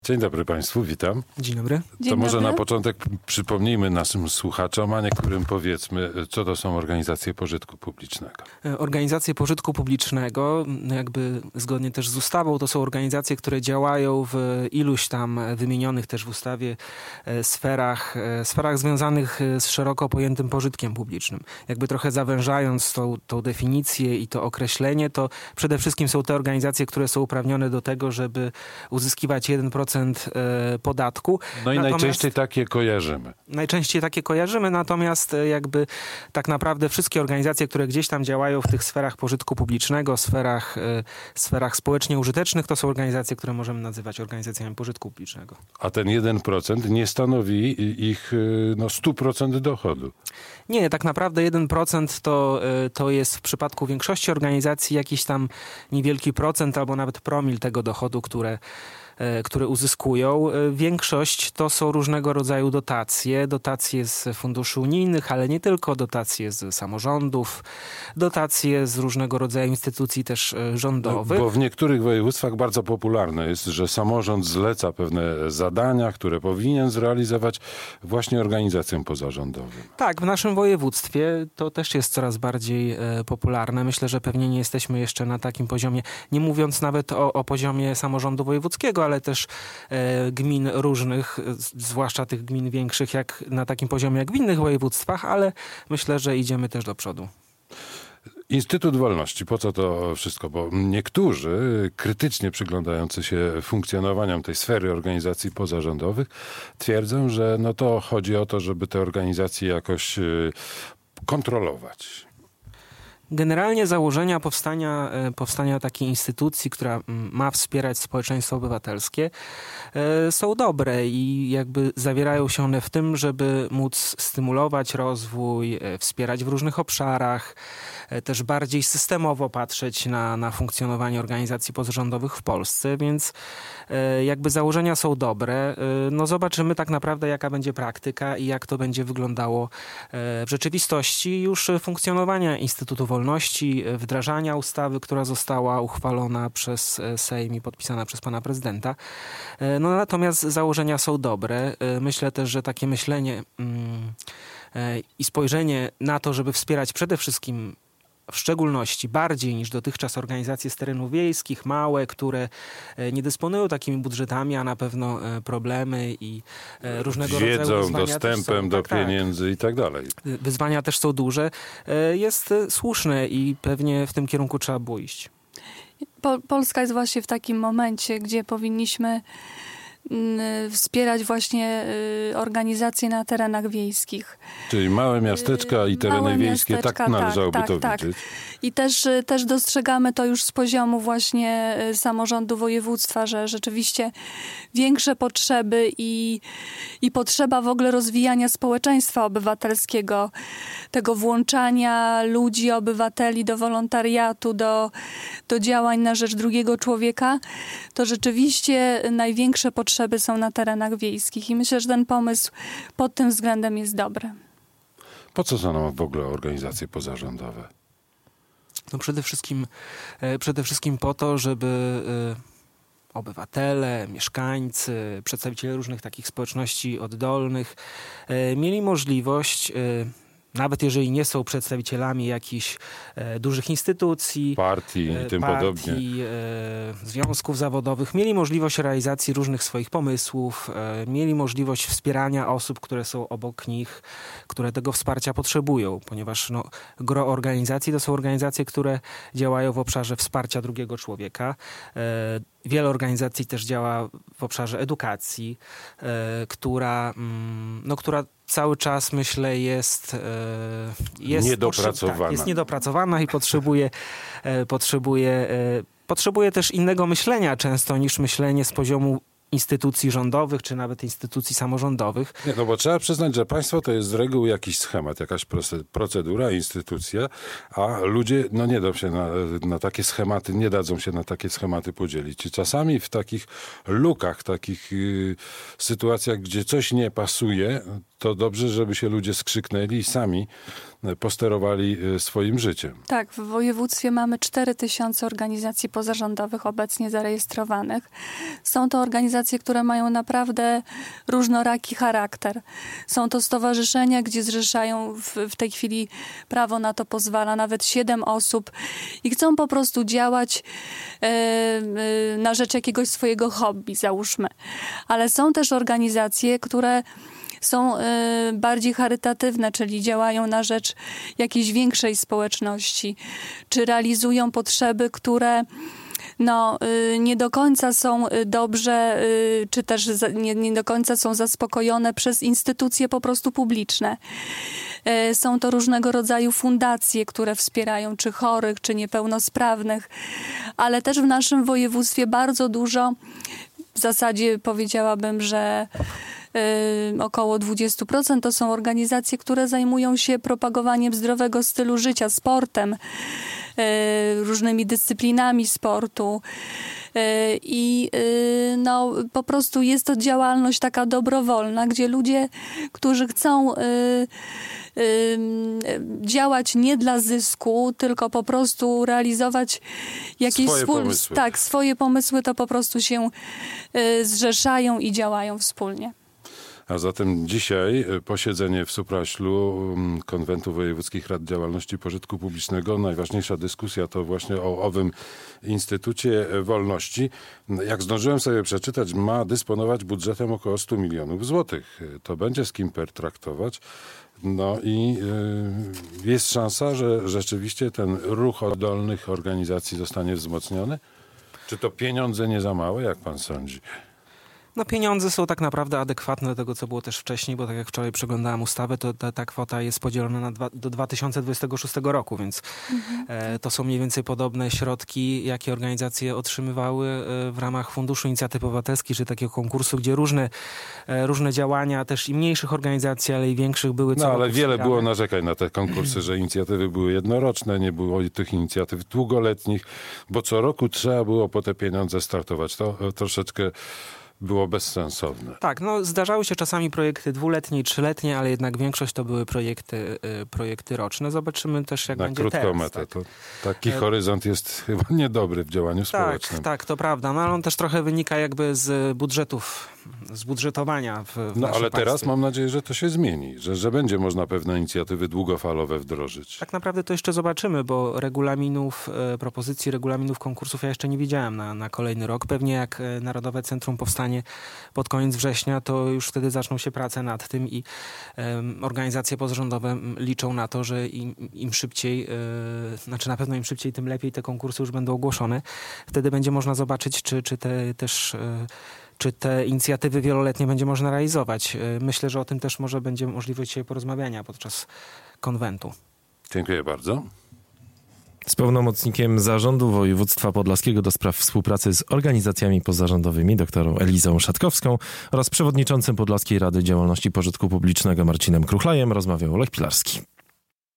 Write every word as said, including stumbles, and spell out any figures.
Dzień dobry Państwu, witam. Dzień dobry. To Dzień może dobry. na początek przypomnijmy naszym słuchaczom, a niektórym powiedzmy, co to są organizacje pożytku publicznego. Organizacje pożytku publicznego, jakby zgodnie też z ustawą, to są organizacje, które działają w iluś tam wymienionych też w ustawie sferach, sferach związanych z szeroko pojętym pożytkiem publicznym. Jakby trochę zawężając tą, tą definicję i to określenie, to przede wszystkim są te organizacje, które są uprawnione do tego, żeby uzyskiwać jeden procent podatku. No i Natomiast najczęściej takie kojarzymy. Najczęściej takie kojarzymy, natomiast jakby tak naprawdę wszystkie organizacje, które gdzieś tam działają w tych sferach pożytku publicznego, sferach, sferach społecznie użytecznych, to są organizacje, które możemy nazywać organizacjami pożytku publicznego. A ten jeden procent nie stanowi ich no, sto procent dochodu. Nie, tak naprawdę jeden procent to, to jest w przypadku większości organizacji jakiś tam niewielki procent albo nawet promil tego dochodu, które które uzyskują. Większość to są różnego rodzaju dotacje. Dotacje z funduszy unijnych, ale nie tylko. Dotacje z samorządów, dotacje z różnego rodzaju instytucji też rządowych. Bo w niektórych województwach bardzo popularne jest, że samorząd zleca pewne zadania, które powinien zrealizować właśnie organizacjom pozarządowym. Tak, w naszym województwie to też jest coraz bardziej e, popularne. Myślę, że pewnie nie jesteśmy jeszcze na takim poziomie, nie mówiąc nawet o, o poziomie samorządu wojewódzkiego, ale też e, gmin różnych, zwłaszcza tych gmin większych, jak na takim poziomie jak w innych województwach, ale myślę, że idziemy też do przodu. Instytut Wolności, po co to wszystko? Bo niektórzy krytycznie przyglądający się funkcjonowaniom tej sfery organizacji pozarządowych twierdzą, że no to chodzi o to, żeby te organizacje jakoś kontrolować. Generalnie założenia powstania, powstania takiej instytucji, która ma wspierać społeczeństwo obywatelskie, są dobre i jakby zawierają się one w tym, żeby móc stymulować rozwój, wspierać w różnych obszarach, też bardziej systemowo patrzeć na, na funkcjonowanie organizacji pozarządowych w Polsce, więc jakby założenia są dobre. No zobaczymy tak naprawdę, jaka będzie praktyka i jak to będzie wyglądało w rzeczywistości już funkcjonowania Instytutu Wolności, wdrażania ustawy, która została uchwalona przez Sejm i podpisana przez pana prezydenta. No natomiast założenia są dobre. Myślę też, że takie myślenie mm, i spojrzenie na to, żeby wspierać przede wszystkim w szczególności bardziej niż dotychczas organizacje z terenów wiejskich, małe, które nie dysponują takimi budżetami, a na pewno problemy i różnego rodzaju wiedzą, wyzwania dostępem też są, do tak, pieniędzy tak. i tak dalej. Wyzwania też są duże. Jest słuszne i pewnie w tym kierunku trzeba było iść. Pol- Polska jest właśnie w takim momencie, gdzie powinniśmy wspierać właśnie organizacje na terenach wiejskich. Czyli małe miasteczka i tereny Małe wiejskie, tak miasteczka, należałoby tak, to tak, widzieć. Tak. I też, też dostrzegamy to już z poziomu właśnie samorządu województwa, że rzeczywiście większe potrzeby i, i potrzeba w ogóle rozwijania społeczeństwa obywatelskiego, tego włączania ludzi, obywateli do wolontariatu, do, do działań na rzecz drugiego człowieka, to rzeczywiście największe potrzeby są na terenach wiejskich i myślę, że ten pomysł pod tym względem jest dobry. Po co są nam w ogóle organizacje pozarządowe? No przede wszystkim, przede wszystkim po to, żeby obywatele, mieszkańcy, przedstawiciele różnych takich społeczności oddolnych mieli możliwość, nawet jeżeli nie są przedstawicielami jakichś e, dużych instytucji, partii i tym partii, podobnie, e, związków zawodowych, mieli możliwość realizacji różnych swoich pomysłów, e, mieli możliwość wspierania osób, które są obok nich, które tego wsparcia potrzebują, ponieważ no, gro organizacji to są organizacje, które działają w obszarze wsparcia drugiego człowieka. E, Wiele organizacji też działa w obszarze edukacji, e, która, mm, no, która cały czas, myślę, jest, jest niedopracowana. Potrzeb, tak, jest niedopracowana i potrzebuje, potrzebuje, potrzebuje też innego myślenia często niż myślenie z poziomu instytucji rządowych, czy nawet instytucji samorządowych. Nie, no bo trzeba przyznać, że państwo to jest z reguły jakiś schemat, jakaś procedura, instytucja, a ludzie no nie dadzą się na, na takie schematy, nie dadzą się na takie schematy podzielić. I czasami w takich lukach, takich yy, sytuacjach, gdzie coś nie pasuje, to dobrze, żeby się ludzie skrzyknęli i sami posterowali swoim życiem. Tak, w województwie mamy cztery tysiące organizacji pozarządowych obecnie zarejestrowanych. Są to organizacje, które mają naprawdę różnoraki charakter. Są to stowarzyszenia, gdzie zrzeszają w, w tej chwili, prawo na to pozwala, nawet siedem osób i chcą po prostu działać e, e, na rzecz jakiegoś swojego hobby, załóżmy. Ale są też organizacje, które są y, bardziej charytatywne, czyli działają na rzecz jakiejś większej społeczności, czy realizują potrzeby, które no, y, nie do końca są dobrze, y, czy też za, nie, nie do końca są zaspokojone przez instytucje po prostu publiczne. Y, są to różnego rodzaju fundacje, które wspierają czy chorych, czy niepełnosprawnych, ale też w naszym województwie bardzo dużo, w zasadzie powiedziałabym, że Yy, około dwadzieścia procent to są organizacje, które zajmują się propagowaniem zdrowego stylu życia, sportem, yy, różnymi dyscyplinami sportu. Yy, I yy, no, po prostu jest to działalność taka dobrowolna, gdzie ludzie, którzy chcą yy, yy, działać nie dla zysku, tylko po prostu realizować jakieś swoje swój, pomysły. Tak, swoje pomysły, to po prostu się yy, zrzeszają i działają wspólnie. A zatem dzisiaj posiedzenie w Supraślu Konwentu Wojewódzkich Rad Działalności Pożytku Publicznego. Najważniejsza dyskusja to właśnie o owym Instytucie Wolności. Jak zdążyłem sobie przeczytać, ma dysponować budżetem około stu milionów złotych. To będzie z kim pertraktować. No i y, jest szansa, że rzeczywiście ten ruch oddolnych organizacji zostanie wzmocniony? Czy to pieniądze nie za małe, jak pan sądzi? No pieniądze są tak naprawdę adekwatne do tego, co było też wcześniej, bo tak jak wczoraj przeglądałem ustawę, to ta, ta kwota jest podzielona na dwa, do dwa tysiące dwudziestego szóstego roku, więc mhm. e, to są mniej więcej podobne środki, jakie organizacje otrzymywały e, w ramach Funduszu Inicjatyw Obywatelskich, czy takiego konkursu, gdzie różne, e, różne działania też i mniejszych organizacji, ale i większych były co No ale roku wiele wspierane. było narzekań na te konkursy, że inicjatywy były jednoroczne, nie było tych inicjatyw długoletnich, bo co roku trzeba było po te pieniądze startować. To e, troszeczkę było bezsensowne. Tak, no zdarzały się czasami projekty dwuletnie i trzyletnie, ale jednak większość to były projekty, y, projekty roczne. Zobaczymy też, jak Na będzie krótką teraz. metę. Tak. To taki E... horyzont jest chyba niedobry w działaniu społecznym. Tak, tak, to prawda. No ale on też trochę wynika jakby z budżetów, z budżetowania w, w No naszym ale państwie. teraz mam nadzieję, że to się zmieni, że, że będzie można pewne inicjatywy długofalowe wdrożyć. Tak naprawdę to jeszcze zobaczymy, bo regulaminów, e, propozycji regulaminów konkursów ja jeszcze nie widziałem na, na kolejny rok. Pewnie jak e, Narodowe Centrum powstanie pod koniec września, to już wtedy zaczną się prace nad tym i e, organizacje pozarządowe liczą na to, że im, im szybciej, e, znaczy na pewno im szybciej, tym lepiej te konkursy już będą ogłoszone. Wtedy będzie można zobaczyć, czy, czy te też... E, czy te inicjatywy wieloletnie będzie można realizować. Myślę, że o tym też może będzie możliwość dzisiaj porozmawiania podczas konwentu. Dziękuję bardzo. Z pełnomocnikiem Zarządu Województwa Podlaskiego do spraw współpracy z organizacjami pozarządowymi doktorą Elizą Szatkowską oraz przewodniczącym Podlaskiej Rady Działalności Pożytku Publicznego Marcinem Kruchlajem rozmawiał Lech Pilarski.